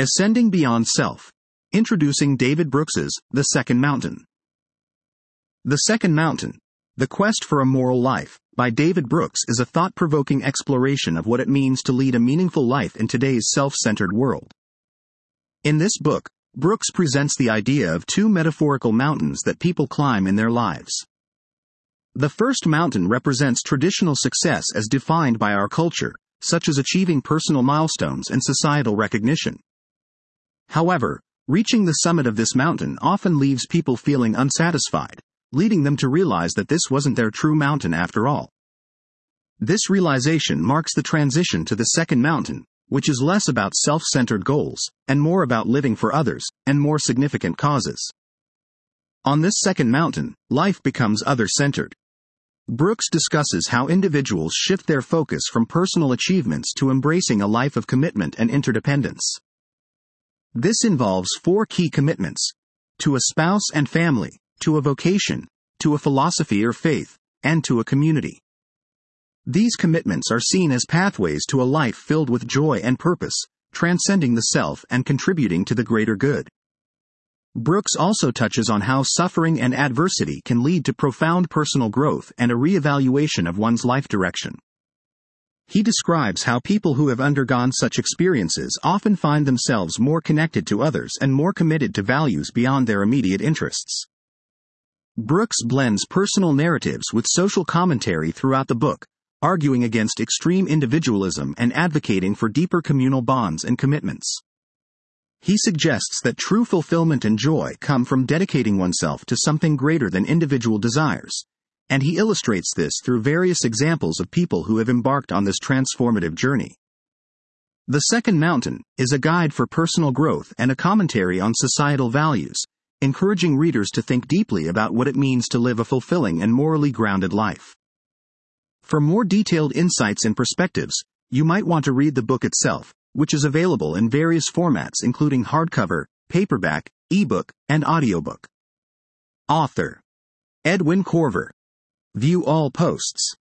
Ascending Beyond Self. Introducing David Brooks's The Second Mountain. The Second Mountain, The Quest for a Moral Life, by David Brooks is a thought-provoking exploration of what it means to lead a meaningful life in today's self-centered world. In this book, Brooks presents the idea of two metaphorical mountains that people climb in their lives. The first mountain represents traditional success as defined by our culture, such as achieving personal milestones and societal recognition. However, reaching the summit of this mountain often leaves people feeling unsatisfied, leading them to realize that this wasn't their true mountain after all. This realization marks the transition to the second mountain, which is less about self-centered goals, and more about living for others, and more significant causes. On this second mountain, life becomes other-centered. Brooks discusses how individuals shift their focus from personal achievements to embracing a life of commitment and interdependence. This involves 4 key commitments: to a spouse and family, to a vocation, to a philosophy or faith, and to a community. These commitments are seen as pathways to a life filled with joy and purpose, transcending the self and contributing to the greater good. Brooks also touches on how suffering and adversity can lead to profound personal growth and a re-evaluation of one's life direction. He describes how people who have undergone such experiences often find themselves more connected to others and more committed to values beyond their immediate interests. Brooks blends personal narratives with social commentary throughout the book, arguing against extreme individualism and advocating for deeper communal bonds and commitments. He suggests that true fulfillment and joy come from dedicating oneself to something greater than individual desires, and he illustrates this through various examples of people who have embarked on this transformative journey. The Second Mountain is a guide for personal growth and a commentary on societal values, encouraging readers to think deeply about what it means to live a fulfilling and morally grounded life. For more detailed insights and perspectives, you might want to read the book itself, which is available in various formats including hardcover, paperback, ebook, and audiobook. Author: Edwin Corver. View all posts.